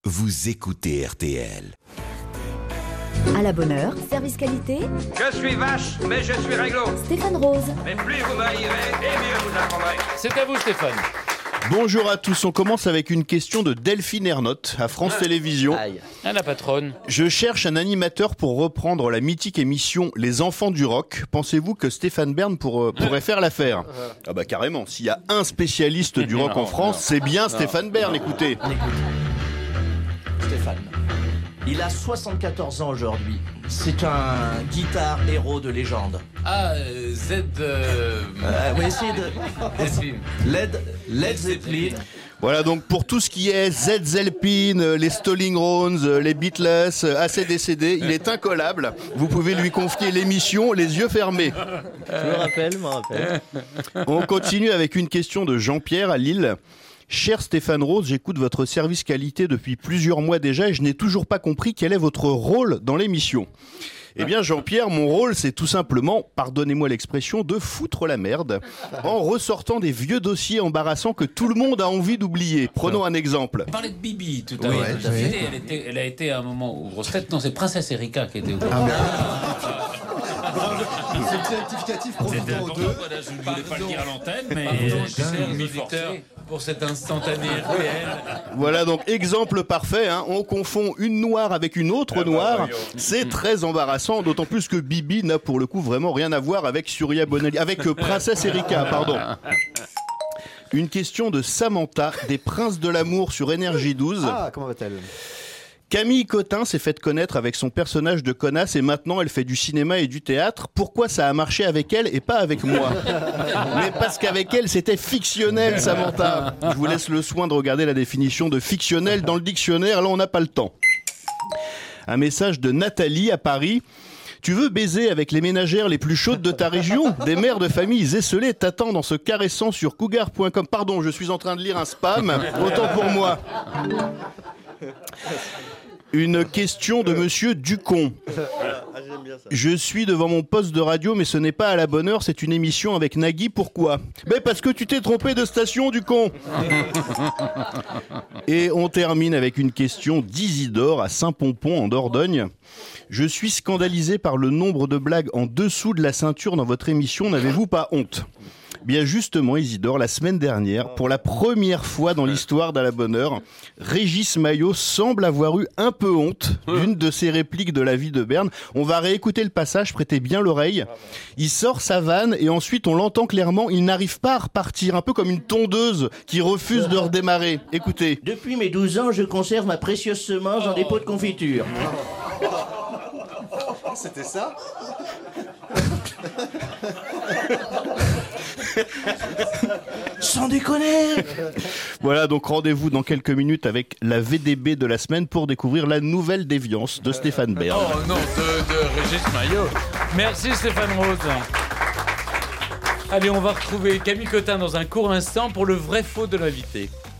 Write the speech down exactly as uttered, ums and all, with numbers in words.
Vous écoutez R T L. À la bonne heure, service qualité. Je suis vache, mais je suis réglo. Stéphane Rose. Mais plus vous m'haïrez, et mieux vous apprendrez. C'est à vous, Stéphane. Bonjour à tous, on commence avec une question de Delphine Ernotte à France Télévisions. Aïe. Ah, la patronne. Je cherche un animateur pour reprendre la mythique émission Les Enfants du Rock. Pensez-vous que Stéphane Bern pour, euh, pourrait faire l'affaire ? Ah bah carrément, s'il y a un spécialiste du rock en France, c'est bien Stéphane Bern, écoutez. Stéphane. Il a soixante-quatorze ans aujourd'hui. C'est un guitare héros de légende. Ah, euh, Z... Euh... Euh, oui, c'est de... Led, Led Zeppelin. Voilà donc pour tout ce qui est Z Zeppelin, les Rolling Stones, les Beatles, A C D C D, il est incollable. Vous pouvez lui confier l'émission les yeux fermés. Je me rappelle, je me rappelle. On continue avec une question de Jean-Pierre à Lille. Cher Stéphane Rose, j'écoute votre service qualité depuis plusieurs mois déjà et je n'ai toujours pas compris quel est votre rôle dans l'émission. Eh bien Jean-Pierre, mon rôle c'est tout simplement, pardonnez-moi l'expression, de foutre la merde en ressortant des vieux dossiers embarrassants que tout le monde a envie d'oublier. Prenons un exemple. On parlait de Bibi tout à Oui, l'heure. tout à fait. Elle, était- elle a été à un moment aux grosses têtes. Non, c'est Princesse Erika qui était au C'est le rectificatif profitant aux deux. Je ne voulais pas le dire à l'antenne, mais chers auditeurs, pour cet instantané R T L. Voilà donc exemple parfait, hein. On confond une noire avec une autre noire, c'est très embarrassant, d'autant plus que Bibi n'a pour le coup vraiment rien à voir avec Surya Bonelli, avec euh, Princesse Erika, pardon. Une question de Samantha, des Princes de l'amour sur Énergie douze. Ah, comment va-t-elle ? Camille Cotin s'est faite connaître avec son personnage de connasse et maintenant elle fait du cinéma et du théâtre. Pourquoi ça a marché avec elle et pas avec moi ? Mais parce qu'avec elle c'était fictionnel, Samantha. Je vous laisse le soin de regarder la définition de fictionnel dans le dictionnaire, là on n'a pas le temps. Un message de Nathalie à Paris. Tu veux baiser avec les ménagères les plus chaudes de ta région ? Des mères de famille esselées t'attendent en se caressant sur cougar point com. Pardon, je suis en train de lire un spam, autant pour moi. Une question de monsieur Ducon. Je suis devant mon poste de radio, mais ce n'est pas à la bonne heure, c'est une émission avec Nagui. Pourquoi ? Mais parce que tu t'es trompé de station, Ducon. Et on termine avec une question d'Isidore à Saint-Pompon en Dordogne. Je suis scandalisé par le nombre de blagues en dessous de la ceinture dans votre émission, n'avez-vous pas honte ? Bien justement, Isidore, la semaine dernière, pour la première fois dans l'histoire d'À la bonne heure, Régis Maillot semble avoir eu un peu honte d'une de ses répliques de La vie de Berne. On va réécouter le passage, prêtez bien l'oreille. Il sort sa vanne et ensuite on l'entend clairement, il n'arrive pas à repartir, un peu comme une tondeuse qui refuse de redémarrer. Écoutez. Depuis mes douze ans, je conserve ma précieuse semence dans des pots de confiture. C'était ça ? Sans déconner. Voilà, donc rendez-vous dans quelques minutes avec la V D B de la semaine pour découvrir la nouvelle déviance de Stéphane Bern. Oh non, de, de Régis Maillot. Merci Stéphane Rose. Allez, on va retrouver Camille Cotin dans un court instant pour le vrai faux de l'invité.